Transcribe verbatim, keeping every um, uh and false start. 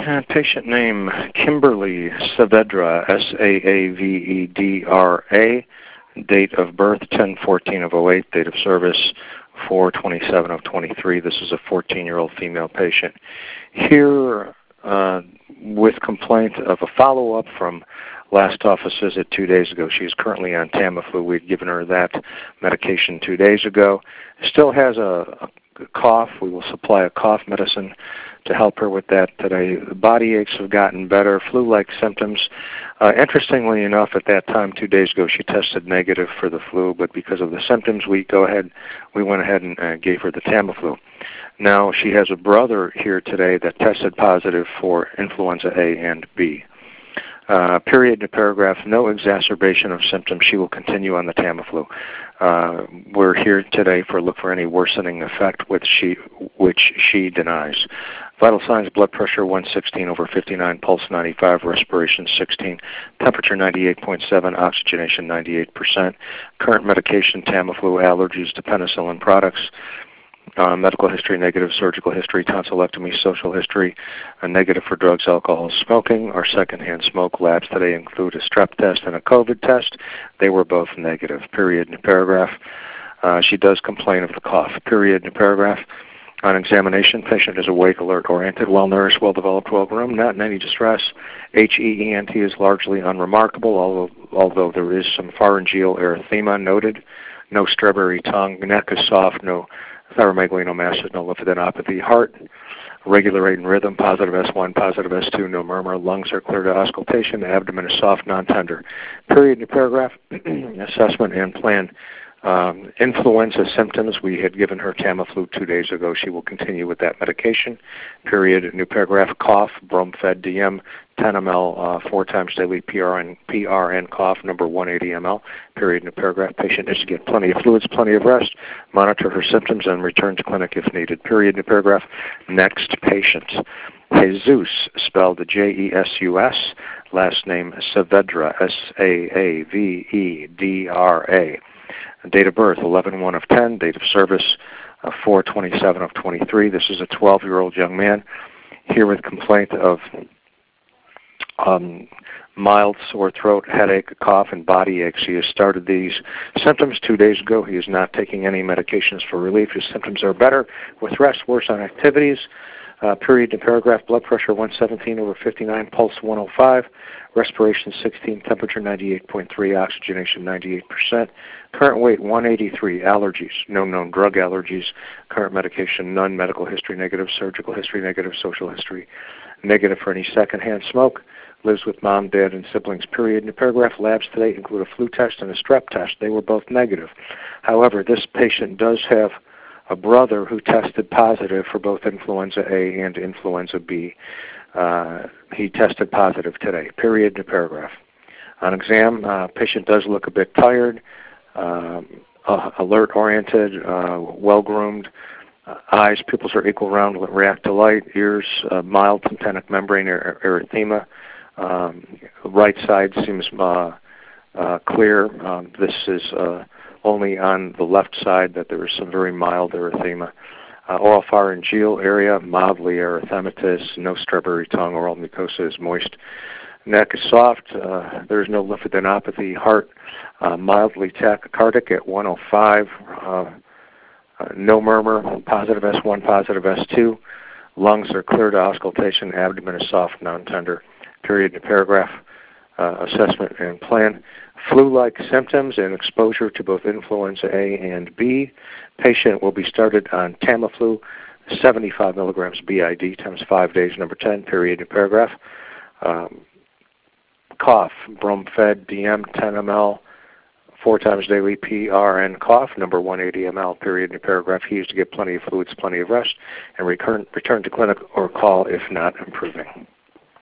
Uh, patient name, Kimberly Saavedra, S A A V E D R A. Date of birth, ten fourteen of oh eight. Date of service, four twenty-seven of twenty-three. This is a fourteen-year-old female patient. Here uh, with complaint of a follow-up from last office visit two days ago. She is currently on Tamiflu. We'd given her that medication two days ago. Still has a, a cough. We will supply a cough medicine to help her with that today. The body aches have gotten better, flu-like symptoms. Uh, interestingly enough, at that time, two days ago, she tested negative for the flu, but because of the symptoms, we go ahead, we went ahead and uh, gave her the Tamiflu. Now, she has a brother here today that tested positive for influenza A and B. Uh, period in the paragraph, no exacerbation of symptoms. She will continue on the Tamiflu. Uh, we're here today for look for any worsening effect, which she, which she denies. Vital signs, blood pressure one sixteen over fifty-nine, pulse ninety-five, respiration sixteen, temperature ninety-eight point seven, oxygenation ninety-eight percent. Current medication, Tamiflu, allergies to penicillin products. Uh, medical history, negative. Surgical history, tonsillectomy. Social history, a negative for drugs, alcohol, smoking. Our secondhand smoke labs today include a strep test and a COVID test. They were both negative. Period in the paragraph. Uh, she does complain of the cough. Period in the paragraph. On examination, patient is awake, alert, oriented, well-nourished, well-developed, well-groomed, not in any distress. H E E N T is largely unremarkable, although, although there is some pharyngeal erythema noted. No strawberry tongue. Neck is soft. No thyromegalinomasses, no lymphadenopathy. Heart, regular rate and rhythm, positive S one, positive S two, no murmur. Lungs are clear to auscultation. Abdomen is soft, non-tender. Period in the paragraph. Assessment and plan. Um, influenza symptoms, we had given her Tamiflu two days ago. She will continue with that medication. Period. New paragraph. Cough, Bromfed D M, ten milliliters, uh, four times daily, P R N, P R N cough, number one eighty milliliters. Period. New paragraph. Patient needs to get plenty of fluids, plenty of rest, monitor her symptoms, and return to clinic if needed. Period. New paragraph. Next patient. Jesus, spelled J E S U S, last name Saavedra, S A A V E D R A. Date of birth, eleven one of ten. Date of service, uh, four twenty-seven of twenty-three. This is a twelve-year-old young man here with complaint of um, mild sore throat, headache, cough, and body aches. He has started these symptoms two days ago. He is not taking any medications for relief. His symptoms are better with rest, worse on activities. Uh, period in paragraph, blood pressure one seventeen over fifty-nine, pulse one oh five, respiration sixteen, temperature ninety-eight point three, oxygenation ninety-eight percent. Current weight one eighty-three, allergies, no known drug allergies. Current medication, none. Medical history negative, surgical history negative, social history negative for any secondhand smoke. Lives with mom, dad, and siblings. Period in the paragraph. Labs today include a flu test and a strep test. They were both negative. However, this patient does have a brother who tested positive for both influenza A and influenza B. Uh, he tested positive today. Period in the paragraph. On exam, uh, patient does look a bit tired, um, uh, alert-oriented, uh, well-groomed. Uh, eyes, pupils are equal round, react to light. Ears, uh, mild tympanic membrane er- erythema. Um, right side seems uh, uh, clear. Um, this is uh, only on the left side that there is some very mild erythema. Uh, oral pharyngeal area, mildly erythematous, no strawberry tongue, oral mucosa is moist. Neck is soft, uh, there is no lymphadenopathy. Heart, uh, mildly tachycardic at one oh five, uh, uh, no murmur, positive S one, positive S two. Lungs are clear to auscultation, abdomen is soft, non-tender. Period in the paragraph. Uh, assessment and plan. Flu-like symptoms and exposure to both influenza A and B. Patient will be started on Tamiflu, seventy-five milligrams B I D times five days, number ten, period in paragraph. Um, cough, Bromfed D M, ten milliliters, four times daily, P R N cough, number one eighty milliliters, period in paragraph. He is to get plenty of fluids, plenty of rest, and return, return to clinic or call if not improving.